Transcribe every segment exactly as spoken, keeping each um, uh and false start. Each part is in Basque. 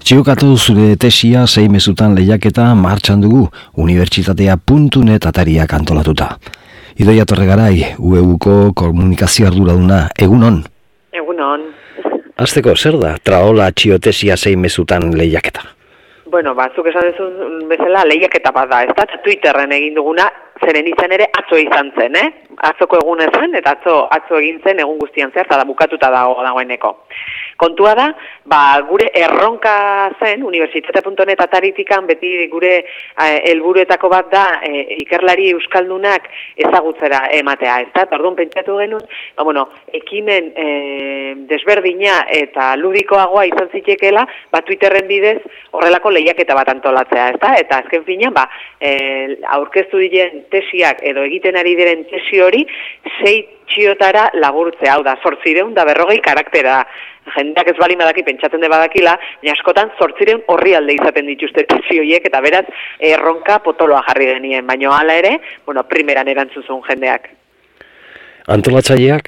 Txiokatu zure tesia sei mezutan lehiaketa martxan dugu, unibertsitatea puntu net atariak antolatuta. Idoia Torregarai, U E Uko komunikazio arduraduna, egunon? Egunon. Azteko, zer da, traola txiotesia sei mezutan lehiaketa? Bueno, batzuk esan duzun bezala lehiaketa bat da, ez da, Twitterren egin duguna, zeren izan ere atzo izan zen, eh? Atzoko egun zen, eta atzo, atzo egin zen egun guztian zer, eta da bukatuta dago dagoeneko. Kontua da, ba, gure erronka zen, unibertsitate puntu net ataritikan beti gure helburuetako bat da e, ikerlari euskaldunak ezagutzera ematea, ez da? Orduan pentsatu genuen, ba, bueno, ekimen e, desberdina eta ludikoagoa izan zitekeela, ba, Twitterren bidez horrelako lehiaketa bat antolatzea, ez da? Eta azken finean, ba, e, aurkeztu diren tesiak edo egiten ari diren tesi hori, sei txiotara laburtzea, hau da, zortzireun da berrogei karaktera. Jendeak ez bali badaki, pentsatzen de badakila, askotan zortzireun horri alde izaten dituzte tesi horiek, eta beraz, erronka potoloa jarri denien, baina hala ere, bueno, primeran erantzuzun jendeak. Antolatzaileak?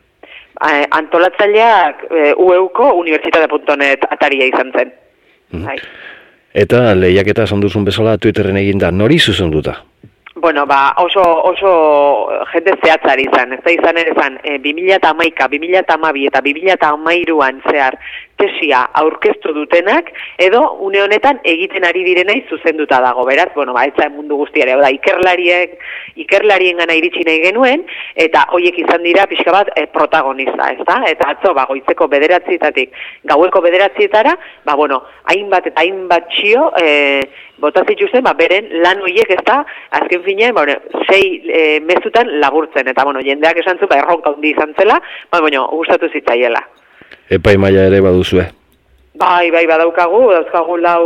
Antolatzaileak U E Uko unibertsitate puntu net ataria izan zen. Mm. Eta lehiaketa esan duzun bezala Twitterren eginda, nori zuzenduta? Bueno, ba, oso, oso jende zehatzari izan, ez da izan ere izan, e, bi mila hamaika, bi mila hamabi eta bi mila hamairuan zehar tesia aurkeztu dutenak, edo une honetan egiten ari direnei zuzenduta dago, beraz, bueno, ba, etza mundu guztiare, da, ikerlariek, ikerlarien gana iritsi nahi genuen, eta hoiek izan dira pixka bat e, protagonista, ez da? Eta atzo, ba, goizeko bederatzietatik, gaueko bederatzietara, ba, bueno, hainbat eta hainbat txio, e, bota zituzten, ba, beren lan horiek ez da, azken finean, ba, bueno, sei e, mezutan laburtzen, eta, bueno, jendeak esan zu, ba, erronka hundi izan zela, ba, bueno, gustatu zitzaiela. Epai maila ere baduzue? Bai, bai, badaukagu, dauzkagu lau,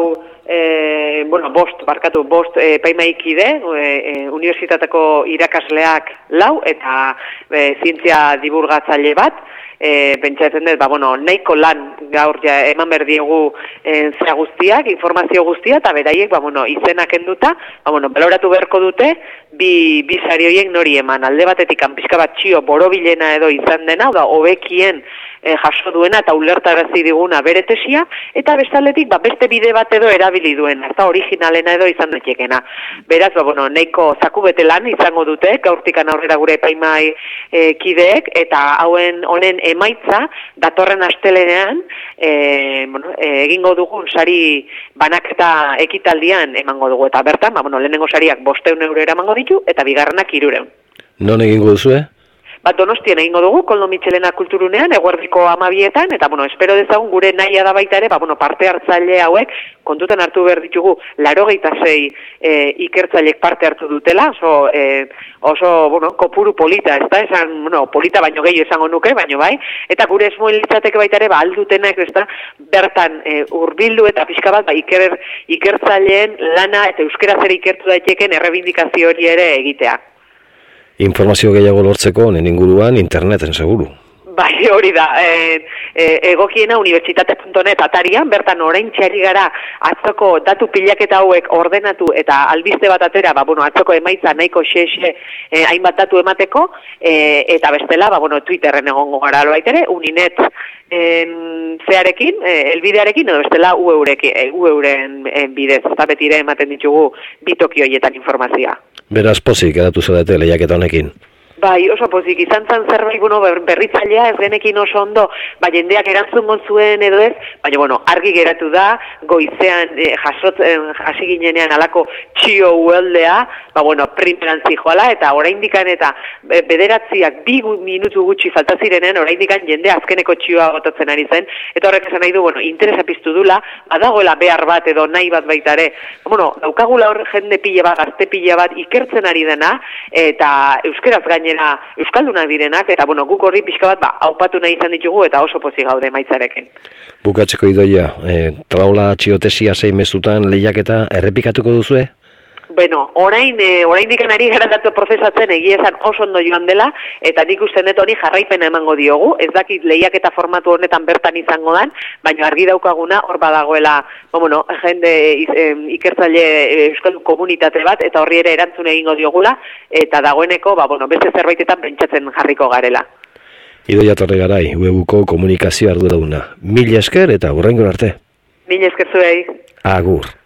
e, bueno, bost, barkatu, bost e, epaimaikide, e, e, unibertsitateko irakasleak lau, eta e, zientzia divulgatzaile bat, e, pentsatzen dut, ba, bueno, nahiko lan gaur ja, eman berdiegu e, zera guztiak, informazio guztia, eta beraiek, ba, bueno, izenak enduta, ba, bueno, baloratu beharko dute, bi, bi sari horiek nori eman, alde batetik, anpizka bat txio borobilena edo izan dena, da, hobekien e, jaso duena eta ulertarazi diguna bere tesia, eta bestaldetik ba, beste bide bat edo erabili duena, eta originalena edo izan daitekeena. Beraz, ba, bueno, nahiko zaku bete lan izango dute, gaurtikan aurrera gure epaimai e, kideek, eta hauen honen emaitza, datorren astelenean, e, bueno, e, egingo dugun sari banaketa ekitaldian emango dugu, eta bertan, ba, bueno, lehenengo sariak bosteun euro eramango ditu, eta bigarrenak hirureun. Non egingo duzue? Bat Donostien egingo dugu, Koldo Mitxelena kulturunean, eguerdiko amabietan, eta, bueno, espero dezagun gure nahia da baita ere, ba, bueno, parte hartzaile hauek, kontutan hartu behar ditugu, larogeita sei e, ikertzaileek parte hartu dutela, oso, e, oso, bueno, kopuru polita, ez da, esan, bueno, polita baino gehiago esango nuke, baino bai, eta gure esmoen litzateke baita ere, ba, aldutenak, ez da, bertan e, urbildu eta pixka bat, ba, iker, ikertzaileen lana eta euskera zer ikertu daiteken errebindikazio hori ere egitea. Informazio gehiago lortzeko honen inguruan interneten seguru. Bai, hori da, e, e, egokiena unibertsitate puntu net atarian, bertan orain txari gara atzoko datu pilaketa hauek ordenatu eta albiste bat atera, ba, bueno, atzoko emaitza nahiko xe-xe e, hainbat datu emateko, e, eta bestela, ba, bueno, Twitterren egongo gara baitere, uninet en, zearekin, e, elbidearekin, edo bestela U E Uren bidez, eta betire ematen ditugu bitoki horietan informazioa. Beraz pozik edatu zedate lehiaketa honekin. Bai, oso pozik, izan zan zerbait bueno, berritzailea ez genekin oso ondo, ba, jendeak erantzun zuen edo ez, baina, bueno, argi geratu da, goizean, eh, jasotzen, hasi ginenean alako txio ueldea, ba, bueno, primeran zijoala, eta oraindikan eta bederatziak bi minutu gutxi falta zirenen, oraindikan jende azkeneko txioa gotatzen ari zen, eta horrek esan nahi du, bueno, interesa piztu dula, badagoela behar bat edo nahi bat baitare, bueno, daukagula hor jende pila bat, gazte pila bat, ikertzen ari dena, eta euskeraz gain euskaldunak direnak, eta bueno, guk horri pixka bat, ba, haupatu nahi izan ditugu, eta oso pozik gaude maitzarekin. Bukatzeko Idoia, e, traola txiotesia sei mezutan lehiaketa errepikatuko duzue? Bueno, orain, e, orain dikan ari gara datu prozesatzen egia esan oso ondo joan dela, eta nik uste dut honi jarraipena emango diogu, ez dakit lehiaketa formatu honetan bertan izango dan, baina argi daukaguna hor badagoela, bueno, jende ikertzaile euskal komunitate bat, eta horri ere erantzun egingo diogula, eta dagoeneko, ba, bueno, beste zerbaitetan pentsatzen jarriko garela. Idoia Torregarai, U E Uko komunikazio arduraduna. Mila esker eta hurrengo arte. Mila esker zuei. Agur.